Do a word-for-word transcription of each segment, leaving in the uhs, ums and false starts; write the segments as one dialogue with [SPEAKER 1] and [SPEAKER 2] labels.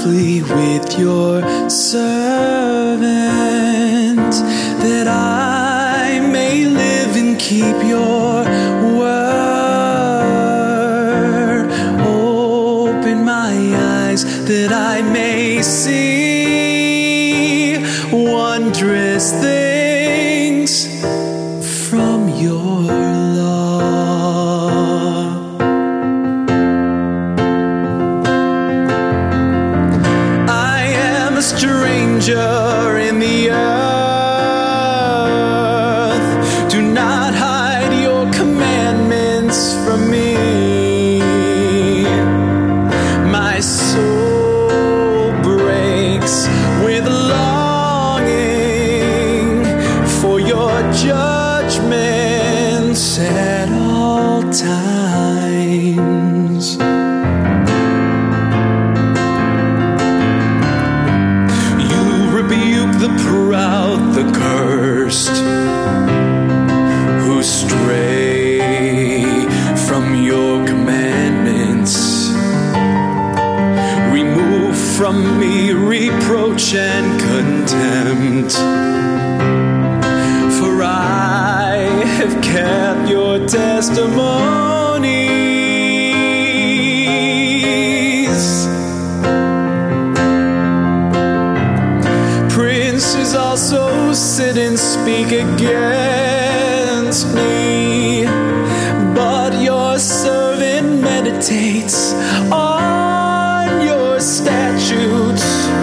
[SPEAKER 1] plead with your servant, that I may live and keep your word. Open my eyes that I may see wondrous things from your law. I am a stranger in the earth. Do not hide your commandments from me. My soul breaks with longing for your judgments at all times. You rebuke the proud, the cursed, who stray from your commandments. Remove from me reproach and contempt, for I have kept your testimonies. Princes also sit and speak against me, but your servant meditates on your statutes.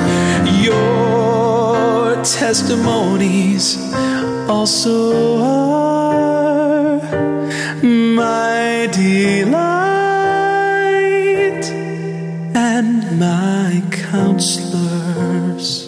[SPEAKER 1] Your testimonies also are my delight and my counselors.